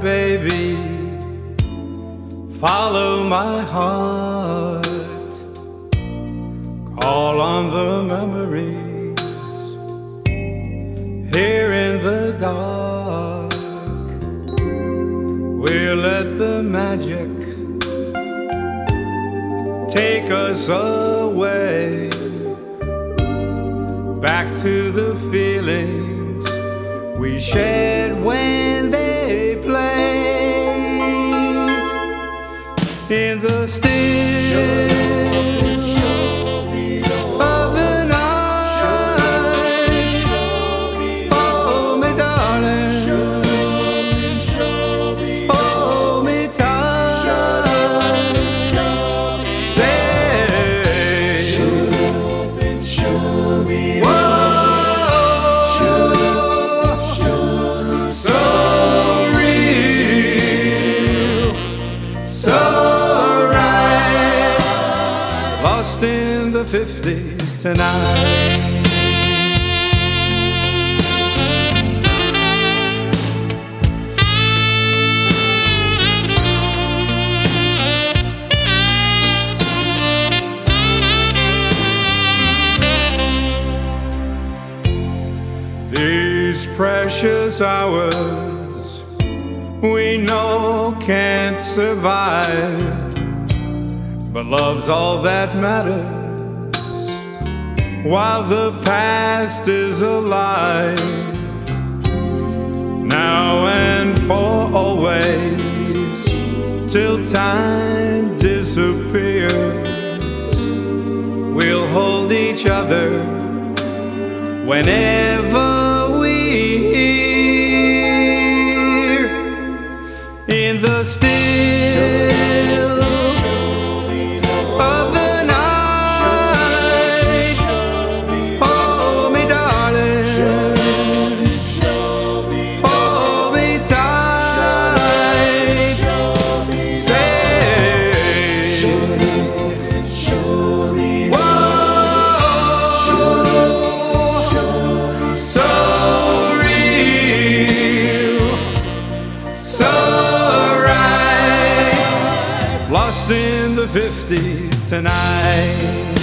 baby, follow my heart. Call on the memories here in the dark. We'll let the magic take us away, back to the feelings we shared when they played in the still of the night. Hold me, darling, hold me tight. Say, lost in the 50s tonight. These precious hours we know can't survive, but love's all that matters while the past is alive. Now and for always, till time disappears, we'll hold each other whenever we hear in the still of the night. Hold me, darling, hold me tight. Say, whoa, so real, so right, lost in the 50s tonight.